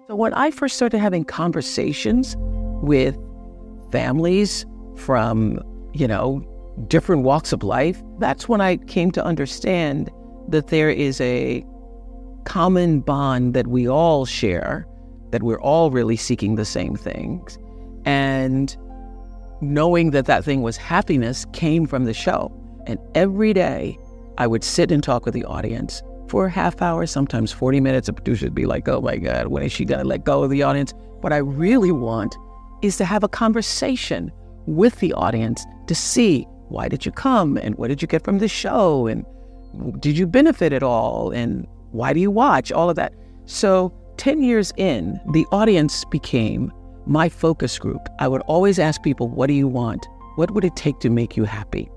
So when I first started having conversations with families from, different walks of life, that's when I came to understand that there is a common bond that we all share, that we're all really seeking the same things. And knowing that that thing was happiness came from the show. And every day I would sit and talk with the audience for a half hour, sometimes 40 minutes. The producer would be like, oh my God, when is she gonna let go of the audience? What I really want is to have a conversation with the audience to see, why did you come? And what did you get from the show? And did you benefit at all? And why do you watch? All of that. So 10 years in, the audience became my focus group. I would always ask people, what do you want? What would it take to make you happy?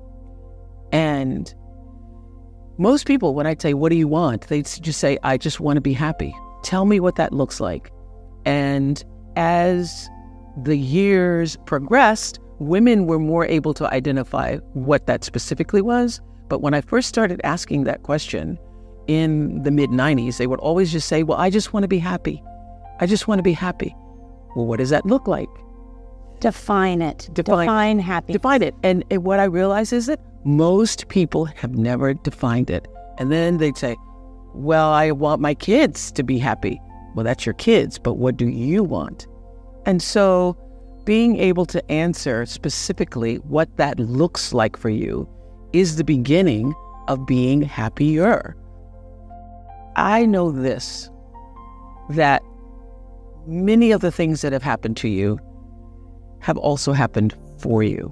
And most people, when I say, what do you want? They just say, I just want to be happy. Tell me what that looks like. And as the years progressed, women were more able to identify what that specifically was. But when I first started asking that question in the mid-90s, they would always just say, well, I just want to be happy. I just want to be happy. Well, what does that look like? Define it. Define happiness. Define it. And what I realized is that most people have never defined it. And then they'd say, well, I want my kids to be happy. Well, that's your kids, but what do you want? And so being able to answer specifically what that looks like for you is the beginning of being happier. I know this, that many of the things that have happened to you have also happened for you.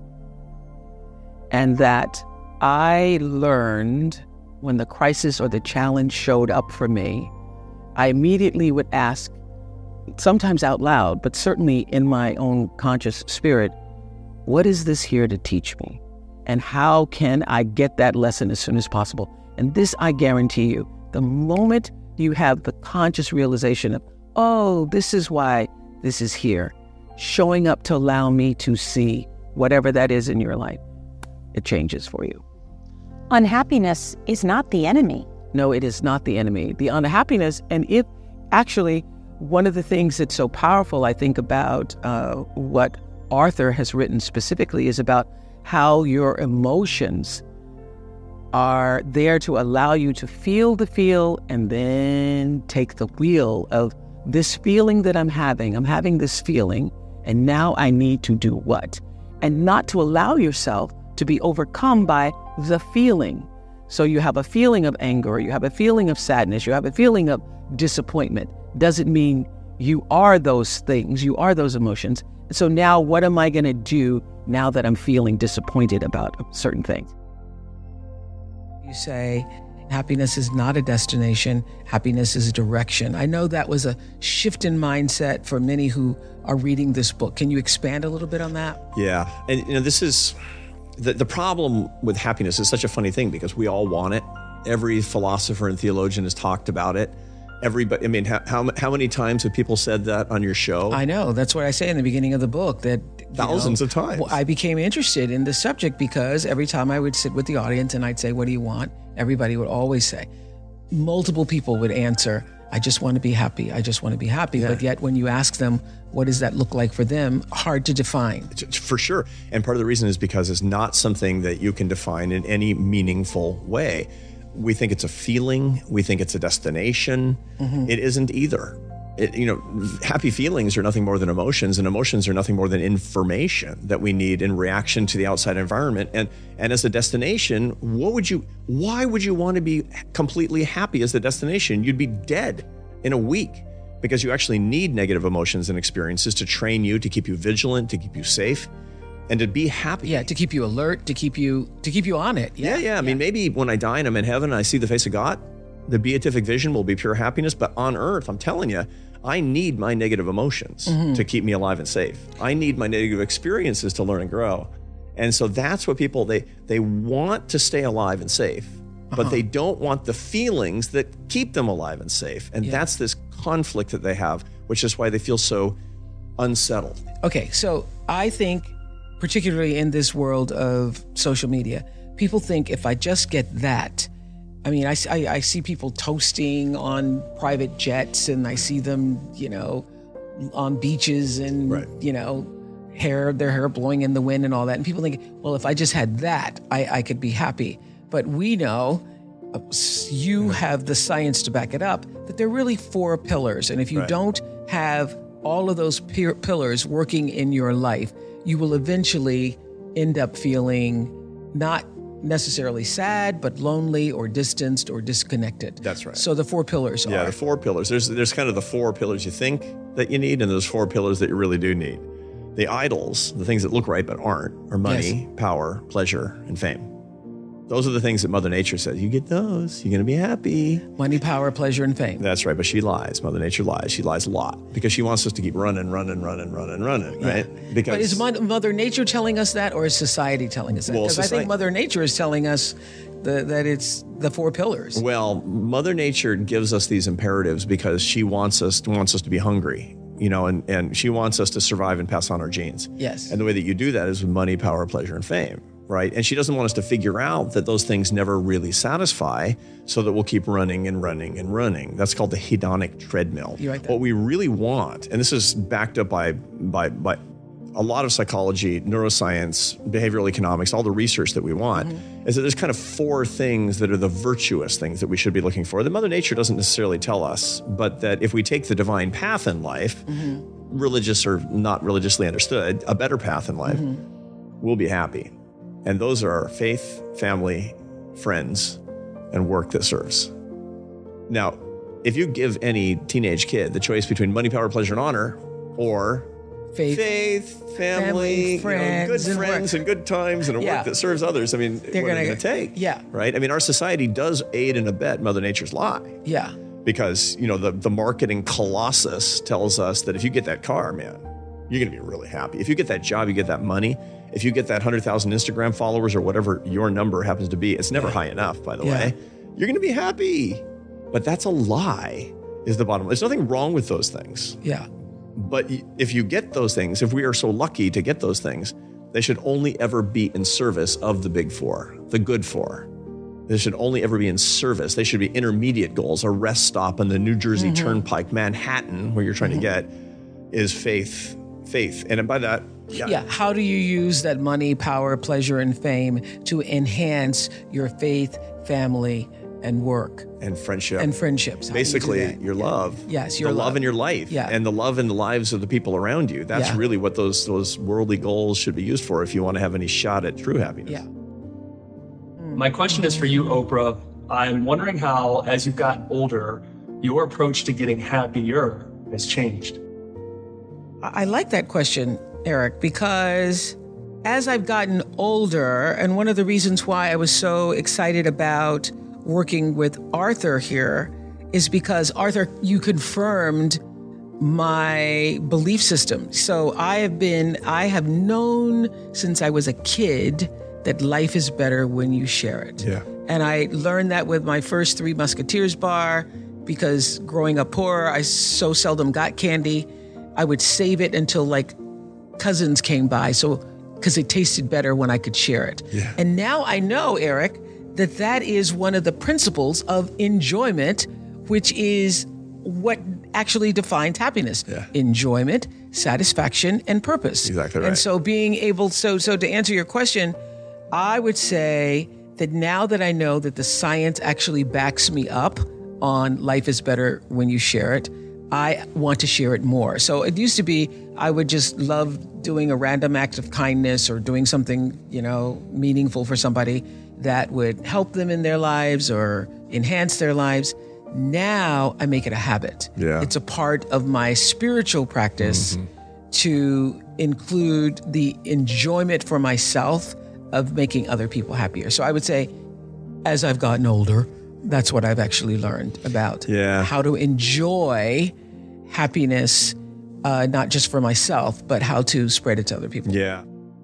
And that I learned when the crisis or the challenge showed up for me, I immediately would ask, sometimes out loud, but certainly in my own conscious spirit, what is this here to teach me? And how can I get that lesson as soon as possible? And this, I guarantee you, the moment you have the conscious realization of, oh, this is why this is here, showing up to allow me to see whatever that is in your life, it changes for you. Unhappiness is not the enemy. No, it is not the enemy. The unhappiness, and if actually, one of the things that's so powerful, I think, about what Arthur has written specifically is about how your emotions are there to allow you to feel the feel and then take the wheel of this feeling that I'm having this feeling, and now I need to do what? And not to allow yourself to be overcome by the feeling. So you have a feeling of anger, you have a feeling of sadness, you have a feeling of disappointment. Doesn't mean you are those things, you are those emotions. So now what am I going to do now that I'm feeling disappointed about certain things? You say, happiness is not a destination, happiness is a direction. I know that was a shift in mindset for many who are reading this book. Can you expand a little bit on that? Yeah, and this is, the problem with happiness is such a funny thing because we all want it. Every philosopher and theologian has talked about it. Everybody, I mean, how many times have people said that on your show? I know. That's what I say in the beginning of the book. That thousands of times. Well, I became interested in the subject because every time I would sit with the audience and I'd say, what do you want? Everybody would always say, multiple people would answer, I just want to be happy. I just want to be happy. Yeah. But yet when you ask them, what does that look like for them? Hard to define. For sure. And part of the reason is because it's not something that you can define in any meaningful way. We think it's a feeling. We think it's a destination. Mm-hmm. It isn't either. Happy feelings are nothing more than emotions, and emotions are nothing more than information that we need in reaction to the outside environment. And as a destination, why would you want to be completely happy as the destination? You'd be dead in a week because you actually need negative emotions and experiences to train you, to keep you vigilant, to keep you safe. And to be happy. Yeah, to keep you alert, to keep you on it. Yeah. I mean, maybe when I die and I'm in heaven and I see the face of God, the beatific vision will be pure happiness. But on earth, I'm telling you, I need my negative emotions to keep me alive and safe. I need my negative experiences to learn and grow. And so that's what people, they want to stay alive and safe, but they don't want the feelings that keep them alive and safe. And that's this conflict that they have, which is why they feel so unsettled. Okay, so I think, particularly in this world of social media, people think if I just get that, I mean, I see people toasting on private jets, and I see them, on beaches and, their hair blowing in the wind and all that. And people think, well, if I just had that, I could be happy. But we know, you have the science to back it up, that there are really 4 pillars. And if you don't have all of those pillars working in your life, you will eventually end up feeling not necessarily sad, but lonely or distanced or disconnected. That's right. So the 4 pillars are. Yeah, the 4 pillars. There's kind of the 4 pillars you think that you need, and those 4 pillars that you really do need. The idols, the things that look right but aren't, are money, power, pleasure, and fame. Those are the things that Mother Nature says. You get those, you're going to be happy. Money, power, pleasure, and fame. That's right, but she lies. Mother Nature lies. She lies a lot because she wants us to keep running, right? Because, but is Mother Nature telling us that, or is society telling us that? Because I think Mother Nature is telling us that it's the 4 pillars. Well, Mother Nature gives us these imperatives because she wants us to be hungry. And she wants us to survive and pass on our genes. Yes. And the way that you do that is with money, power, pleasure, and fame. Right. And she doesn't want us to figure out that those things never really satisfy, so that we'll keep running and running and running. That's called the hedonic treadmill. You like that? What we really want, and this is backed up by a lot of psychology, neuroscience, behavioral economics, all the research that we want, is that there's kind of 4 things that are the virtuous things that we should be looking for. That Mother Nature doesn't necessarily tell us, but that if we take the divine path in life, religious or not religiously understood, a better path in life, we'll be happy. And those are faith, family, friends, and work that serves. Now, if you give any teenage kid the choice between money, power, pleasure, and honor, or faith, family, friends, good friends and good times and a work that serves others, I mean, what are they going to take? Yeah. Right? I mean, our society does aid and abet Mother Nature's lie. Yeah. Because, the marketing colossus tells us that if you get that car, man, you're going to be really happy. If you get that job, you get that money. If you get that 100,000 Instagram followers or whatever your number happens to be, it's never high enough, by the way, you're going to be happy. But that's a lie, is the bottom line. There's nothing wrong with those things. Yeah. But if you get those things, if we are so lucky to get those things, they should only ever be in service of the big 4, the good 4. They should only ever be in service. They should be intermediate goals. A rest stop on the New Jersey Turnpike, Manhattan, where you're trying to get, is faith. And by that, how do you use that money, power, pleasure, and fame to enhance your faith, family, and work? And friendship. And friendships. Basically, your love. Yes, your love in your life. Yeah. And the love in the lives of the people around you. That's really what those worldly goals should be used for if you want to have any shot at true happiness. Yeah. My question is for you, Oprah. I'm wondering how, as you've gotten older, your approach to getting happier has changed. I like that question, Eric, because as I've gotten older, and one of the reasons why I was so excited about working with Arthur here is because, Arthur, you confirmed my belief system. So I have known since I was a kid that life is better when you share it. Yeah. And I learned that with my first Three Musketeers bar, because growing up poor, I so seldom got candy. I would save it until cousins came by, because it tasted better when I could share it. Yeah. And now I know, Eric, that is one of the principles of enjoyment, which is what actually defines happiness. Yeah. Enjoyment, satisfaction, and purpose. Exactly right. And so being able, so to answer your question, I would say that now that I know that the science actually backs me up on life is better when you share it, I want to share it more. So it used to be I would just love doing a random act of kindness or doing something, meaningful for somebody that would help them in their lives or enhance their lives. Now I make it a habit. Yeah. It's a part of my spiritual practice to include the enjoyment for myself of making other people happier. So I would say, as I've gotten older, that's what I've actually learned about how to enjoy happiness, not just for myself, but how to spread it to other people. Yeah.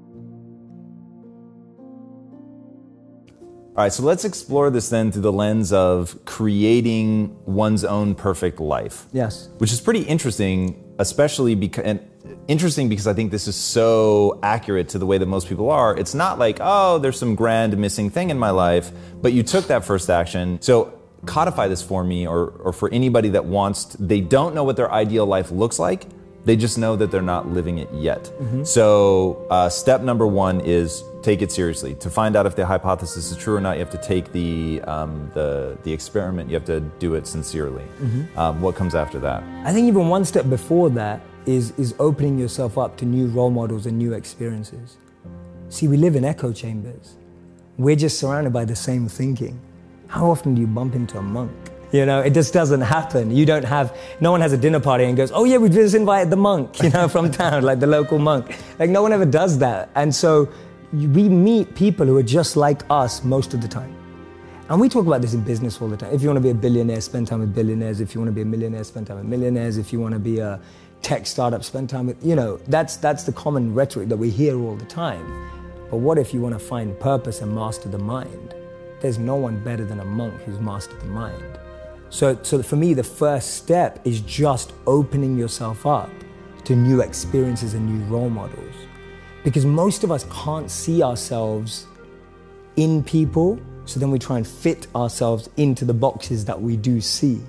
All right, so let's explore this then through the lens of creating one's own perfect life. Yes. Which is pretty interesting, especially because, and interesting because I think this is so accurate to the way that most people are. It's not like, oh, there's some grand missing thing in my life, but you took that first action. So codify this for me or for anybody that they don't know what their ideal life looks like. They just know that they're not living it yet. Mm-hmm. So step number 1 is take it seriously. To find out if the hypothesis is true or not, you have to take the experiment. You have to do it sincerely. Mm-hmm. What comes after that? I think even one step before that is opening yourself up to new role models and new experiences. See, we live in echo chambers. We're just surrounded by the same thinking. How often do you bump into a monk? You know, it just doesn't happen. No one has a dinner party and goes, oh yeah, we just invited the monk, from town, like the local monk. Like no one ever does that. And so we meet people who are just like us most of the time. And we talk about this in business all the time. If you want to be a billionaire, spend time with billionaires. If you want to be a millionaire, spend time with millionaires. If you want to be a tech startup, spend time with, that's the common rhetoric that we hear all the time. But what if you want to find purpose and master the mind? There's no one better than a monk who's mastered the mind. So for me, the first step is just opening yourself up to new experiences and new role models. Because most of us can't see ourselves in people, so then we try and fit ourselves into the boxes that we do see.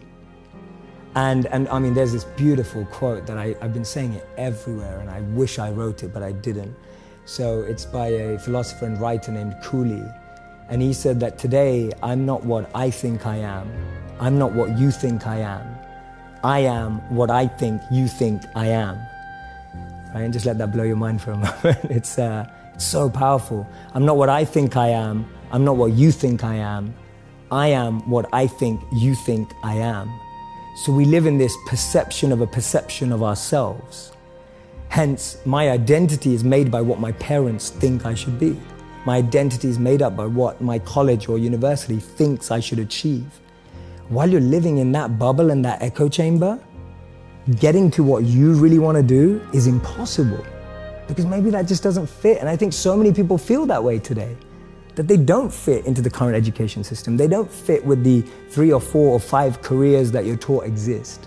And I mean, there's this beautiful quote that I've been saying it everywhere, and I wish I wrote it, but I didn't. So it's by a philosopher and writer named Cooley. And he said that today, I'm not what I think I am. I'm not what you think I am. I am what I think you think I am. Right? And just let that blow your mind for a moment. It's so powerful. I'm not what I think I am. I'm not what you think I am. I am what I think you think I am. So we live in this perception of a perception of ourselves. Hence, my identity is made by what my parents think I should be. My identity is made up by what my college or university thinks I should achieve. While you're living in that bubble and that echo chamber, getting to what you really want to do is impossible because maybe that just doesn't fit. And I think so many people feel that way today, that they don't fit into the current education system. They don't fit with the 3 or 4 or 5 careers that you're taught exist.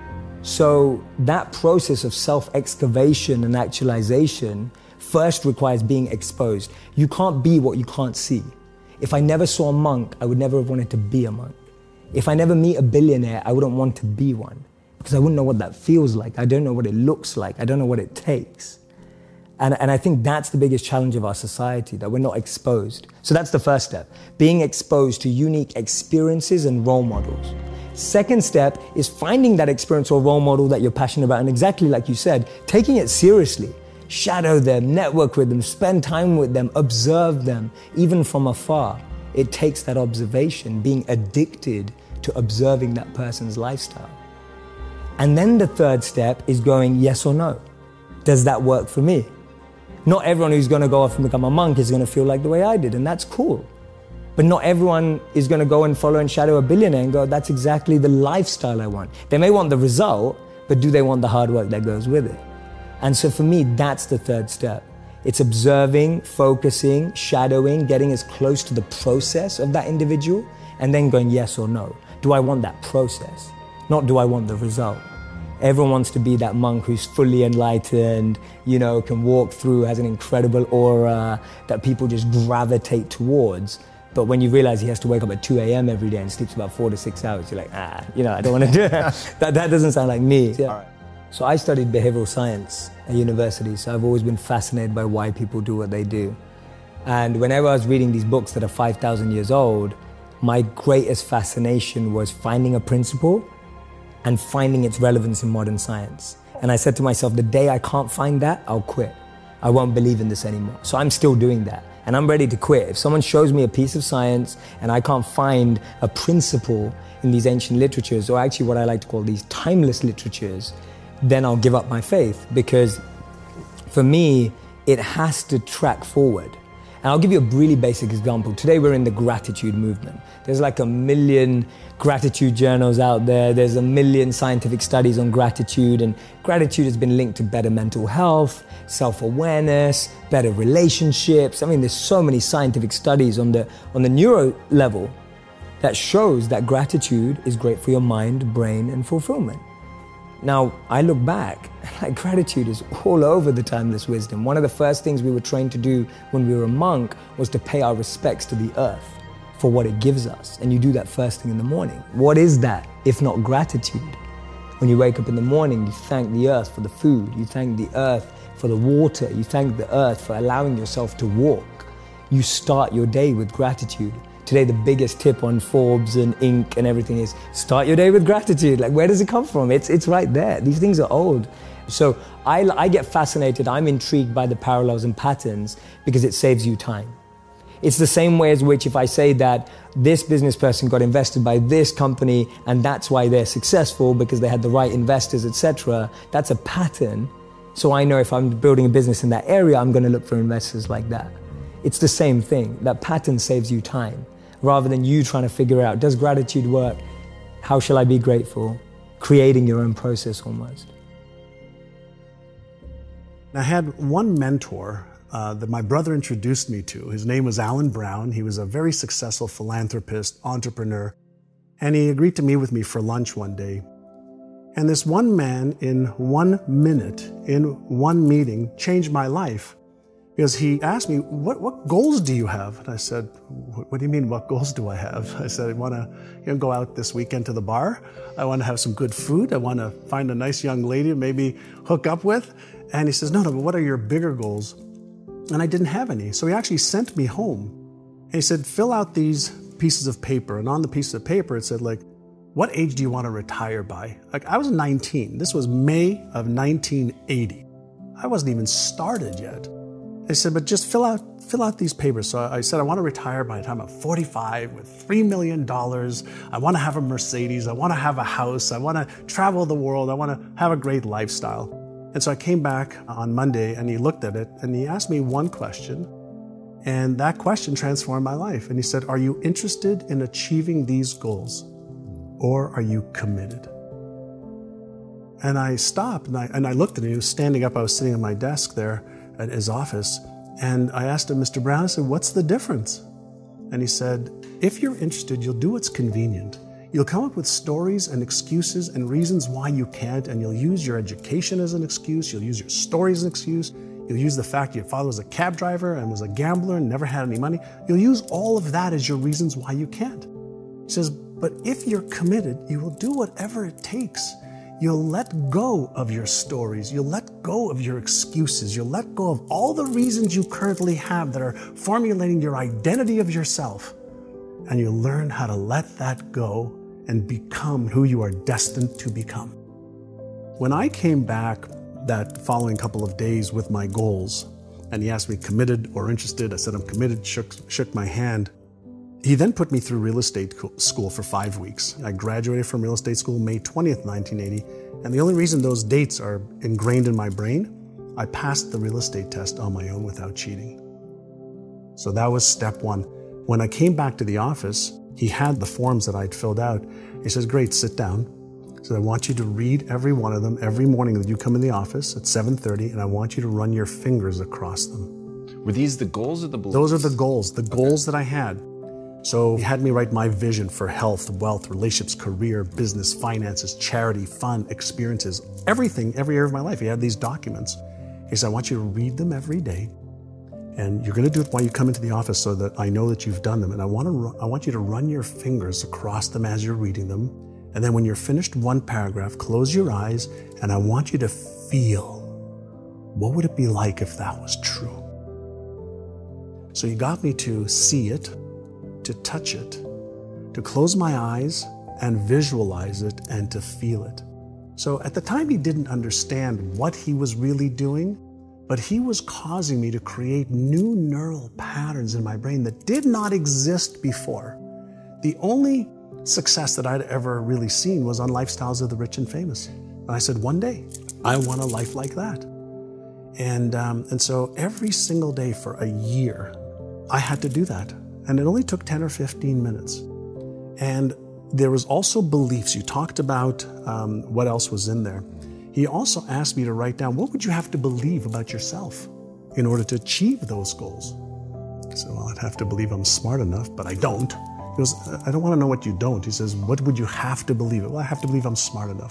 So that process of self-excavation and actualization first requires being exposed. You can't be what you can't see. If I never saw a monk, I would never have wanted to be a monk. If I never meet a billionaire, I wouldn't want to be one because I wouldn't know what that feels like. I don't know what it looks like. I don't know what it takes. And I think that's the biggest challenge of our society, that we're not exposed. So that's the first step, being exposed to unique experiences and role models. Second step is finding that experience or role model that you're passionate about, and exactly like you said, taking it seriously. Shadow them, network with them, spend time with them, observe them, even from afar. It takes that observation, being addicted to observing that person's lifestyle. And then the third step is going yes or no. Does that work for me? Not everyone who's going to go off and become a monk is going to feel like the way I did, and that's cool. But not everyone is going to go and follow and shadow a billionaire and go, that's exactly the lifestyle I want. They may want the result, but do they want the hard work that goes with it? And so for me, that's the third step. It's observing, focusing, shadowing, getting as close to the process of that individual, and then going yes or no. Do I want that process? Not do I want the result? Everyone wants to be that monk who's fully enlightened, can walk through, has an incredible aura that people just gravitate towards. But when you realize he has to wake up at 2 a.m. every day and sleeps about 4 to 6 hours, you're like, I don't want to do that. that doesn't sound like me. Yeah. All right. So I studied behavioral science at university, so I've always been fascinated by why people do what they do. And whenever I was reading these books that are 5,000 years old, my greatest fascination was finding a principle and finding its relevance in modern science. And I said to myself, the day I can't find that, I'll quit. I won't believe in this anymore. So I'm still doing that. And I'm ready to quit. If someone shows me a piece of science and I can't find a principle in these ancient literatures, or actually what I like to call these timeless literatures, then I'll give up my faith, because for me, it has to track forward. And I'll give you a really basic example. Today we're in the gratitude movement. There's like 1 million gratitude journals out there. There's 1 million scientific studies on gratitude, and gratitude has been linked to better mental health, self-awareness, better relationships. I mean, there's so many scientific studies on the neuro level that shows that gratitude is great for your mind, brain, and fulfillment. Now, I look back, like gratitude is all over the timeless wisdom. One of the first things we were trained to do when we were a monk was to pay our respects to the earth for what it gives us. And you do that first thing in the morning. What is that if not gratitude? When you wake up in the morning, you thank the earth for the food. You thank the earth for the water. You thank the earth for allowing yourself to walk. You start your day with gratitude. Today, the biggest tip on Forbes and Inc. and everything is start your day with gratitude. Like, where does it come from? It's right there. These things are old. So I get fascinated. I'm intrigued by the parallels and patterns because it saves you time. It's the same way as which if I say that this business person got invested by this company and that's why they're successful because they had the right investors, etc. That's a pattern. So I know if I'm building a business in that area, I'm going to look for investors like that. It's the same thing. That pattern saves you time. Rather than you trying to figure out, does gratitude work? How shall I be grateful? Creating your own process almost. I had one mentor that my brother introduced me to. His name was Alan Brown. He was a very successful philanthropist, entrepreneur, and he agreed to meet with me for lunch one day. And this one man in 1 minute, in one meeting, changed my life. Because he asked me, what goals do you have? And I said, what do you mean, what goals do I have? I said, I want to go out this weekend to the bar. I want to have some good food. I want to find a nice young lady to maybe hook up with. And he says, no, but what are your bigger goals? And I didn't have any. So he actually sent me home. And he said, fill out these pieces of paper. And on the pieces of paper, it said, like, what age do you want to retire by? Like, I was 19. This was May of 1980. I wasn't even started yet. They said, but just fill out these papers. So I said, I want to retire by the time I'm 45 with $3 million. I want to have a Mercedes. I want to have a house. I want to travel the world. I want to have a great lifestyle. And so I came back on Monday and he looked at it and he asked me one question. And that question transformed my life. And he said, are you interested in achieving these goals or are you committed? And I stopped and I looked at him. He was standing up. I was sitting at my desk there at his office. And I asked him, Mr. Brown, I said, what's the difference? And he said, if you're interested, you'll do what's convenient. You'll come up with stories and excuses and reasons why you can't, and you'll use your education as an excuse. You'll use your story as an excuse. You'll use the fact your father was a cab driver and was a gambler and never had any money. You'll use all of that as your reasons why you can't. He says, but if you're committed, you will do whatever it takes. You'll let go of your stories. You'll let go of your excuses. You'll let go of all the reasons you currently have that are formulating your identity of yourself. And you'll learn how to let that go and become who you are destined to become. When I came back that following couple of days with my goals, and he asked me committed or interested, I said I'm committed, shook my hand. He then put me through real estate school for 5 weeks. I graduated from real estate school May 20th, 1980. And the only reason those dates are ingrained in my brain, I passed the real estate test on my own without cheating. So that was step one. When I came back to the office, he had the forms that I'd filled out. He says, great, sit down. He said, I want you to read every one of them every morning that you come in the office at 7:30, and I want you to run your fingers across them. Were these the goals or the beliefs? Those are the goals that I had. So he had me write my vision for health, wealth, relationships, career, business, finances, charity, fun, experiences, everything, every area of my life. He had these documents. He said, I want you to read them every day. And you're going to do it while you come into the office so that I know that you've done them. And I want you to run your fingers across them as you're reading them. And then when you're finished one paragraph, close your eyes and I want you to feel, what would it be like if that was true? So he got me to see it, to touch it, to close my eyes and visualize it and to feel it. So at the time he didn't understand what he was really doing, but he was causing me to create new neural patterns in my brain that did not exist before. The only success that I'd ever really seen was on Lifestyles of the Rich and Famous. And I said, one day, I want a life like that. And so every single day for a year, I had to do that. And it only took 10 or 15 minutes. And there was also beliefs. You talked about what else was in there. He also asked me to write down, what would you have to believe about yourself in order to achieve those goals? I said, well, I'd have to believe I'm smart enough, but I don't. He goes, I don't want to know what you don't. He says, what would you have to believe? Well, I have to believe I'm smart enough. I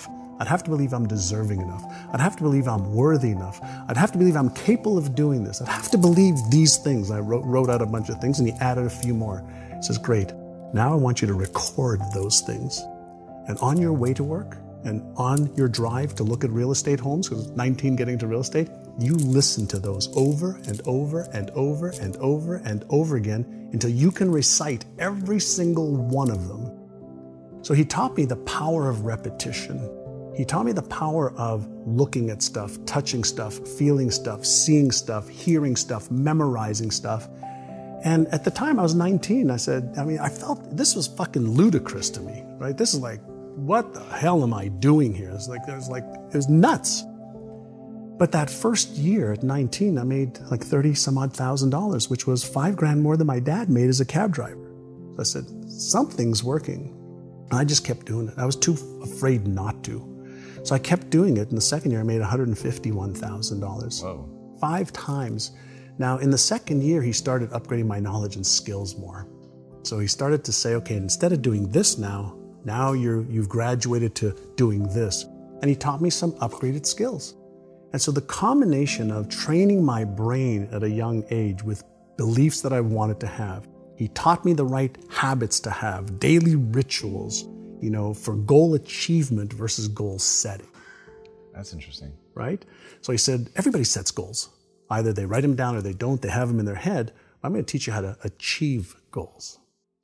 I'd have to believe I'm deserving enough. I'd have to believe I'm worthy enough. I'd have to believe I'm capable of doing this. I'd have to believe these things. I wrote out a bunch of things, and he added a few more. He says, great. Now I want you to record those things. And on your way to work and on your drive to look at real estate homes, because 19 getting to real estate, you listen to those over and over and over and over and over again until you can recite every single one of them. So he taught me the power of repetition. He taught me the power of looking at stuff, touching stuff, feeling stuff, seeing stuff, hearing stuff, memorizing stuff. And at the time I was 19, I felt this was fucking ludicrous to me, right? This is like, what the hell am I doing here? It was nuts. But that first year at 19, I made like $30,000, which was $5,000 more than my dad made as a cab driver. So I said, something's working. And I just kept doing it. I was too afraid not to. So I kept doing it. In the second year, I made $151,000. Whoa. 5 times. Now, in the second year, he started upgrading my knowledge and skills more. So he started to say, okay, instead of doing this now you've graduated to doing this. And he taught me some upgraded skills. And so the combination of training my brain at a young age with beliefs that I wanted to have, he taught me the right habits to have, daily rituals, for goal achievement versus goal setting. That's interesting. Right? So he said, everybody sets goals. Either they write them down or they don't, they have them in their head. I'm going to teach you how to achieve goals.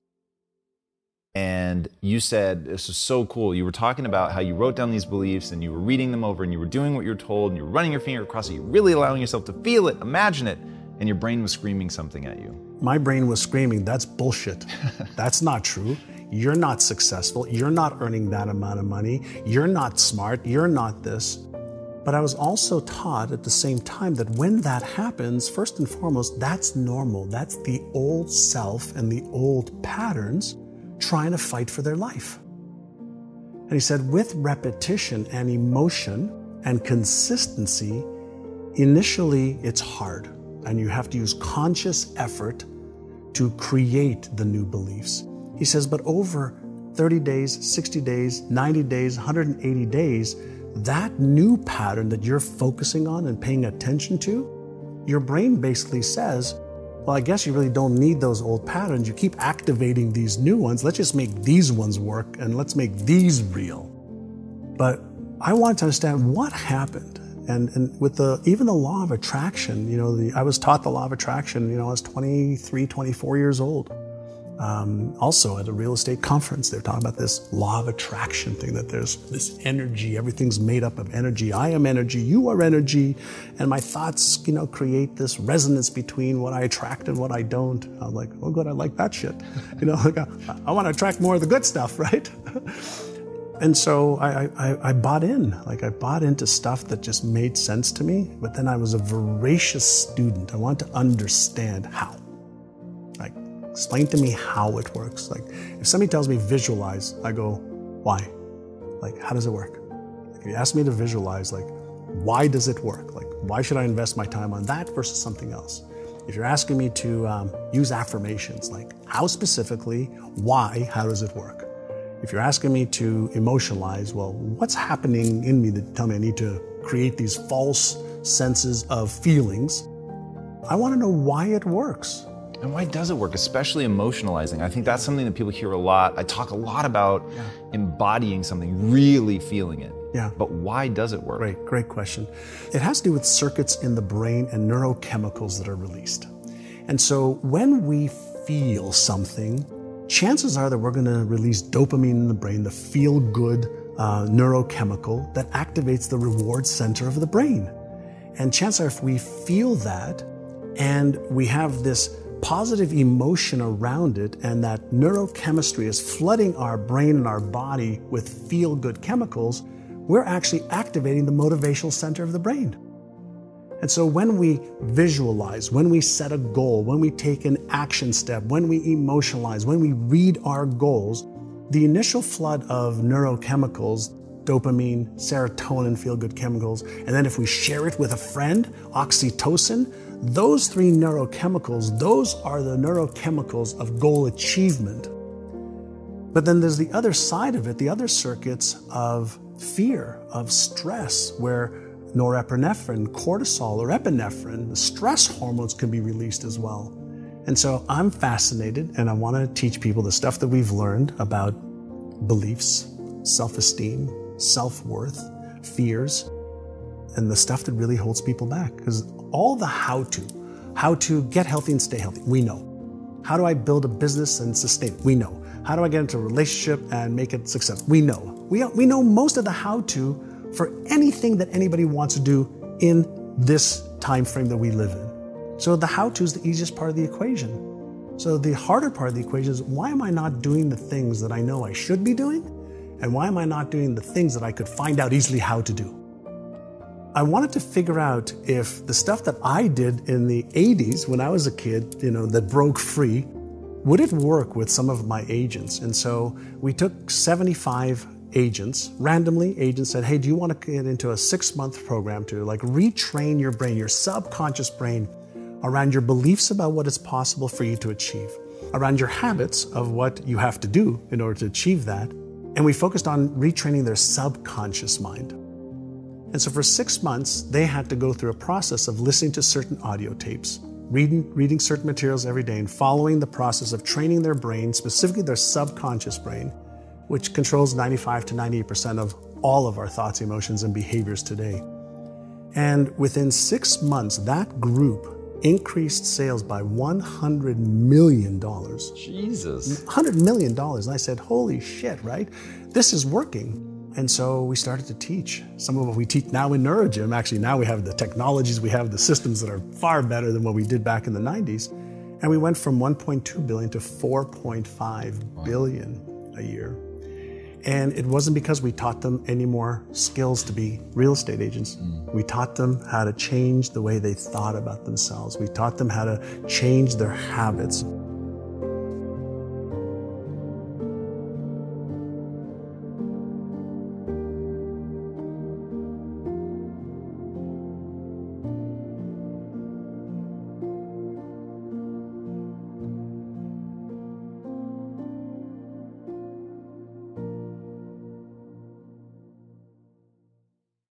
And you said, this is so cool. You were talking about how you wrote down these beliefs and you were reading them over and you were doing what you're told and you were running your finger across it. You're really allowing yourself to feel it, imagine it, and your brain was screaming something at you. My brain was screaming, that's bullshit. That's not true. You're not successful. You're not earning that amount of money. You're not smart. You're not this. But I was also taught at the same time that when that happens, first and foremost, that's normal. That's the old self and the old patterns trying to fight for their life. And he said, with repetition and emotion and consistency, initially it's hard. And you have to use conscious effort to create the new beliefs. He says, but over 30 days, 60 days, 90 days, 180 days, that new pattern that you're focusing on and paying attention to, your brain basically says, well, I guess you really don't need those old patterns. You keep activating these new ones. Let's just make these ones work and let's make these real. But I wanted to understand what happened. And with even the law of attraction, I was taught the law of attraction, I was 23, 24 years old. Also at a real estate conference, they were talking about this law of attraction thing, that there's this energy, everything's made up of energy. I am energy, you are energy, and my thoughts, create this resonance between what I attract and what I don't. I'm like, oh good, I like that shit. I want to attract more of the good stuff, right? And so I bought in. I bought into stuff that just made sense to me, but then I was a voracious student. I wanted to understand how. Explain to me how it works. If somebody tells me visualize, I go, why? How does it work? If you ask me to visualize, why does it work? Why should I invest my time on that versus something else? If you're asking me to use affirmations, how specifically, why, how does it work? If you're asking me to emotionalize, well, what's happening in me that tell me I need to create these false senses of feelings? I want to know why it works. And why does it work, especially emotionalizing? I think that's something that people hear a lot. I talk a lot about embodying something, really feeling it. Yeah. But why does it work? Great question. It has to do with circuits in the brain and neurochemicals that are released. And so when we feel something, chances are that we're going to release dopamine in the brain, the feel-good neurochemical that activates the reward center of the brain. And chances are if we feel that and we have this positive emotion around it, and that neurochemistry is flooding our brain and our body with feel-good chemicals, we're actually activating the motivational center of the brain. And so when we visualize, when we set a goal, when we take an action step, when we emotionalize, when we read our goals, the initial flood of neurochemicals, dopamine, serotonin, feel-good chemicals, and then if we share it with a friend, oxytocin, those 3 neurochemicals, those are the neurochemicals of goal achievement. But then there's the other side of it, the other circuits of fear, of stress, where norepinephrine, cortisol, or epinephrine, the stress hormones can be released as well. And so I'm fascinated, and I want to teach people the stuff that we've learned about beliefs, self-esteem, self-worth, fears, and the stuff that really holds people back. Because all the how to get healthy and stay healthy, we know. How do I build a business and sustain it? We know. How do I get into a relationship and make it successful? We know. We know most of the how-to for anything that anybody wants to do in this time frame that we live in. So the how-to is the easiest part of the equation. So the harder part of the equation is, why am I not doing the things that I know I should be doing? And why am I not doing the things that I could find out easily how to do? I wanted to figure out if the stuff that I did in the 80s when I was a kid, that broke free, would it work with some of my agents? And so we took 75 agents, randomly. Agents said, hey, do you want to get into a 6-month program to retrain your brain, your subconscious brain, around your beliefs about what is possible for you to achieve, around your habits of what you have to do in order to achieve that. And we focused on retraining their subconscious mind. And so for 6 months, they had to go through a process of listening to certain audio tapes, reading certain materials every day, and following the process of training their brain, specifically their subconscious brain, which controls 95 to 98% of all of our thoughts, emotions, and behaviors today. And within 6 months, that group increased sales by $100 million. Jesus. $100 million. And I said, holy shit, right? This is working. And so we started to teach. Some of what we teach now in NeuroGym, actually now we have the technologies, we have the systems that are far better than what we did back in the 90s. And we went from 1.2 billion to 4.5 billion a year. And it wasn't because we taught them any more skills to be real estate agents. We taught them how to change the way they thought about themselves. We taught them how to change their habits.